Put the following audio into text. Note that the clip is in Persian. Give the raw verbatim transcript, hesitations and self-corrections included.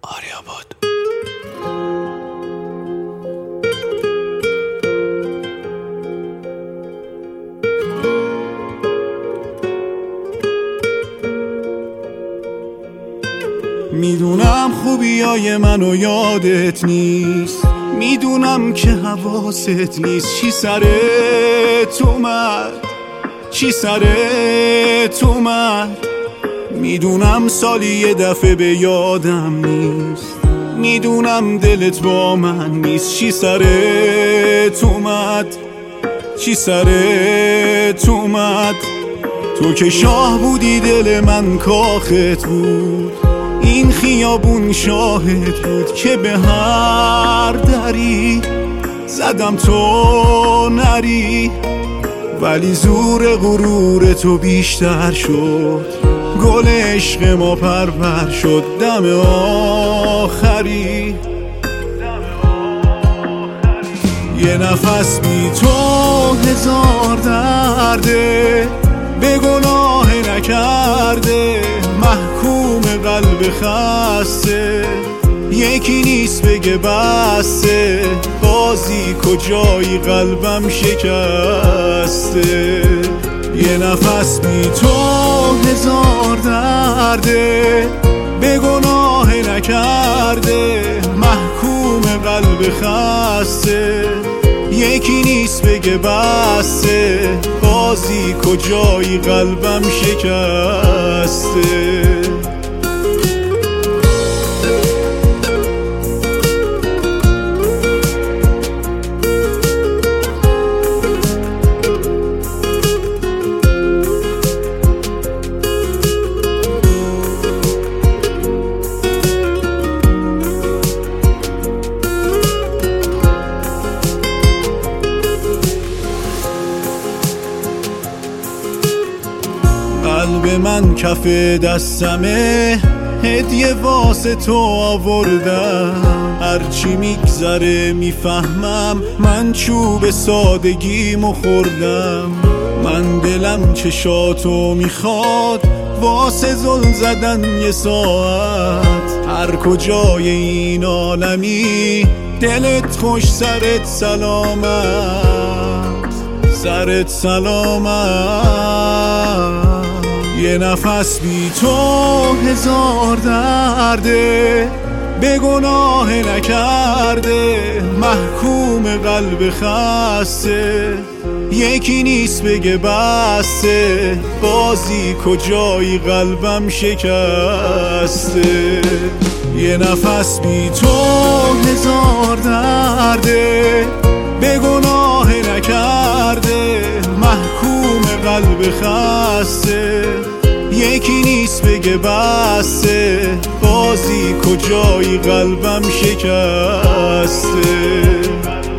آریاباد. میدونم خوبیای منو یادت نیست، میدونم که حواست نیست. چی سرت اومد، چی سرت اومد؟ میدونم سالی یه دفعه به یادم نیست، میدونم دلت با من نیست. چی سرت اومد، چی سرت اومد؟ تو که شاه بودی دل من کاخت بود، این خیابون شاهد بود که به هر دری زدم تو نری. ولی زور غرور تو بیشتر شد، گل عشق ما پرپر شد. دم آخری یه نفس بی تو هزار درده، به گناه نکرده محکوم قلب خسته. یکی نیست بگه بسته، بازی کجایی قلبم شکسته. یه نفس بی تو هزار درده، به گناه نکرده محکوم قلب خسته. یکی نیست بگه بسته، بازی کجایی قلبم شکسته. قلب من کف دستمه، هدیه واسه تو آوردم. هرچی میگذره میفهمم، من چوب سادگیمو خوردم. من دلم چشاتو میخواد واسه زل زدن یه ساعت. هر کجای این عالمی دلت خوش سرت سلامت، سرت سلامت. یه نفس بی تو هزار درده، به گناه نکرده محکوم قلب خسته. یکی نیست بگه بسته، بازی کجایی قلبم شکسته. یه نفس بی تو هزار درده، به گناه نکرده محکوم قلب خسته. یکی نیست بگه بسته، بازی کجایی قلبم شکسته.